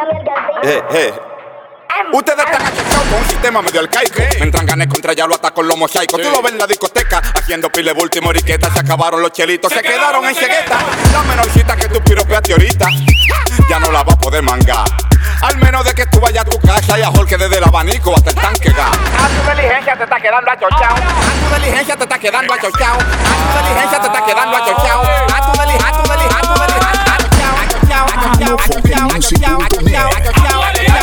Ustedes están achuchados con un sistema medio arcaico. Me entran ganes contra ya lo atacan los mosaicos. Tú lo ves en la discoteca, haciendo pile bulto y moriqueta. Se acabaron los chelitos, se quedaron en cegueta. La menorcita que tú piropeaste ahorita ya no la vas a poder mangar. Al menos de que tú vayas a tu casa y a Jorge desde el abanico hasta el tanque gas. A tu diligencia te está quedando achochao. A tu diligencia te está quedando achochao. A tu diligencia te está quedando achochao. A tu diligencia, a tu diligencia, a tu diligencia. Achochao, achochao, achochao, achochao, achochao, achochao,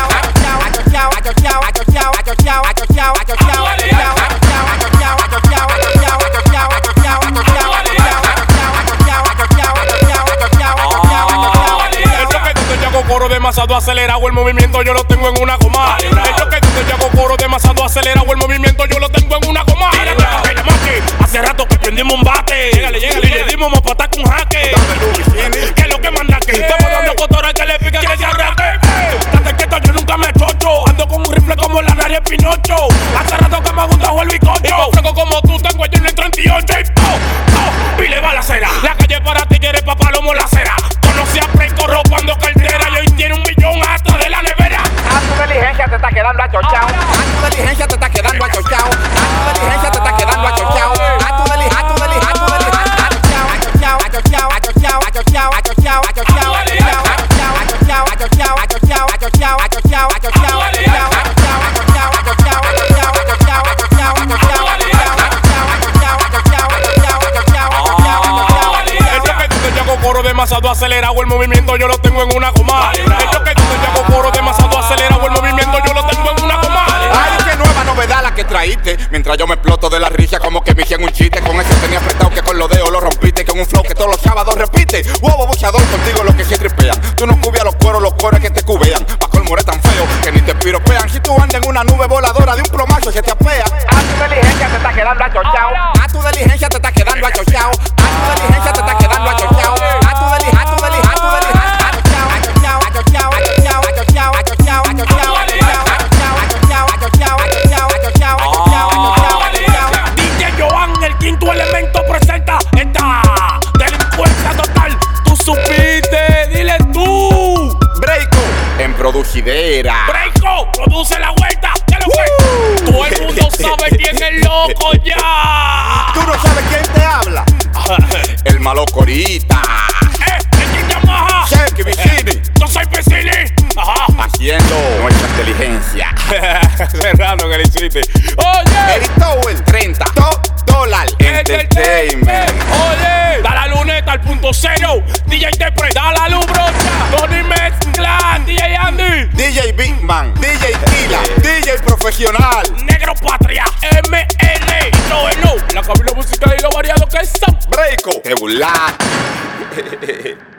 coro demasiado acelerado, el movimiento yo lo tengo en una goma. El choque que yo hago coro demasiado acelerado, el movimiento yo lo tengo en una goma. Hace rato que prendimos un bate, llegale, y le dimos más patas con jaque. Que es lo que manda que estamos dando cotora que le pica que se arranque. Date quieto, yo nunca me chocho, ando con un rifle como la nariz Pinocho. Hace rato que me ha gustado el bicocho, fuego como tú tengo el en el 38 y le va la cera. La calle para tigres, pa' palomo la cera. Conocí a Preco robando cartera y hoy tiene 1 millón hasta de la nevera. A tu diligencia te está quedando achochao. A tu diligencia te está quedando achochao. A tu diligencia te está quedando achochao. A tu diligencia, a tu diligencia, a tu diligencia. Achochao, achochao, achochao, achochao, achochao, achochao, achochao, achochao, achochao, achochao, achochao, achochao, achochao, coro demasiado acelerado, el movimiento yo lo tengo en una goma. El choque que yo hago coro demasiado acelerado, el movimiento yo lo tengo en una goma. Ay, qué nueva novedad la que traíste. Mientras yo me exploto de la risa como que me hicieron un chiste. Con ese tenía apretado que con los dedos lo rompiste. Con un flow que todos los sábados repite. Huevo buchador contigo lo que se tripean. Tú no cubias los cueros que te cubean. Pa' colmo eres tan feo que ni te piropean. Si tú andas en una nube voladora de un plomazo se te apea. A tu diligencia te está quedando achochao. A tu diligencia te está quedando achochao. A tu diligencia te está quedando achochao. DJ Joan, el quinto elemento presenta esta delincuencia total. Tú supiste, dile tú. Breiko en producidera. Breiko, produce la vuelta. Ya lo fue. Todo el mundo sabe quién es loco ya. ¿Tú no sabes quién te habla? El malo corita. El Yamaha. Cheque Vicini. Yo soy Vicini. Ajá. Haciendo nuestra inteligencia. Serrano que le hiciste. Oye. Eric Tower, $30 Entertainment. Oye. Da la luneta al punto cero. DJ Depre. Da la luz brocha. Tony Mezcla. DJ Andy. DJ Big Man. DJ Tila. DJ Profesional. Negro Patria. ML. No, la cabina musical y lo variado que son. Breiko. Te burlaste.